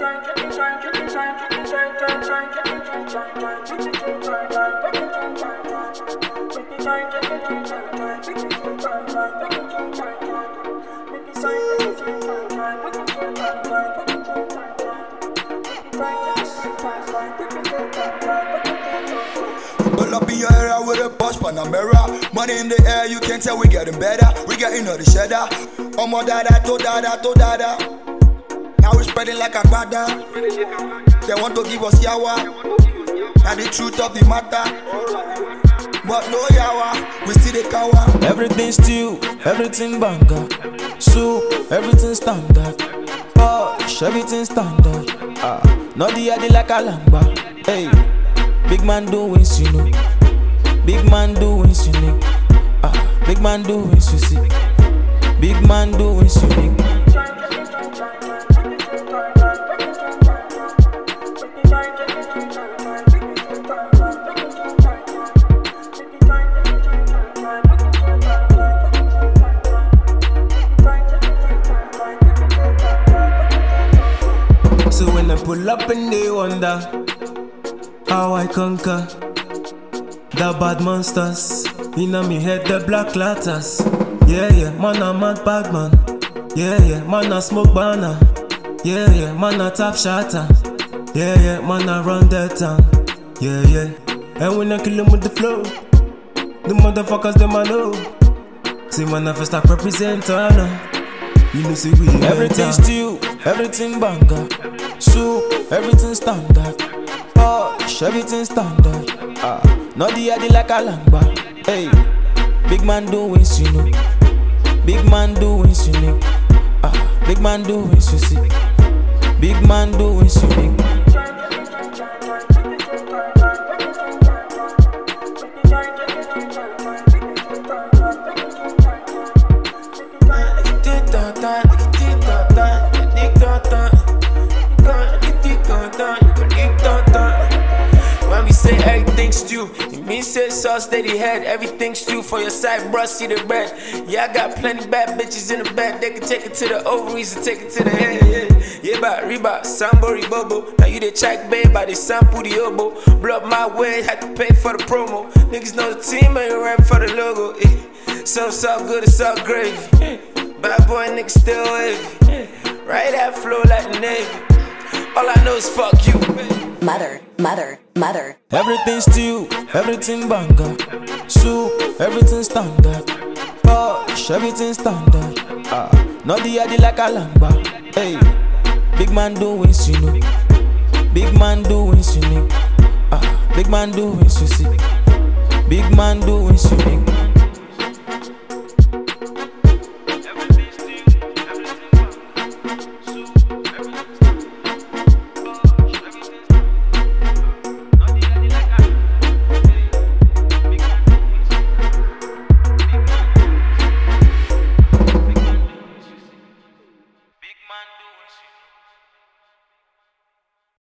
Pull up in your area with a Porsche Panamera. Money in the air, you can tell we getting better. We getting all the cheddar. Omo dada to dada to dada. Now we spreading like a brother. They want to give us yawa. Now the truth of the matter. But no yawa, we still the cower. Everything still, everything banger. So, everything standard. Posh, everything standard. Not the addy like a lamba. Hey, big man doing you know. Big man doing you know. Big man doing you see. Big man doing you know. So when I pull up and they wonder how I conquer the bad monsters inna me head, the black latters. Yeah, man a mad bad man. Yeah, man a smoke banner. Yeah, man a top shatter. Yeah, man a run that town. Yeah. And when I kill them with the flow, the motherfuckers them I know. See man I first start represent honor. You know see we everything still, everything banger. So, everything standard. Posh, everything standard. Not the addy like a lamba. Hey, big man doing you know. Big man doing you know. Big man doing you see. Big man doing you know. When we say everything stew, it means say sauce steady head. Everything stew for your side, bruh, see the bread. Yeah, I got plenty bad bitches in the back. They can take it to the ovaries and take it to the head. Yeah, but Reebok, Sambori Bobo. Now you the check, babe, by the sample the oboe. Blow up my way, had to pay for the promo. Niggas know the team, ain't rap for the logo. So it's all good, it's all gravy. Bad boy niggas still wavy. Right that flow like the Navy. All I know is fuck you. Mother. Everything still, everything banger. So, everything standard. Posh, everything standard. Not the addy like a lamba. Hey, big man doing you know. Big man doing you know. Big man doing you see. Big man doing you know.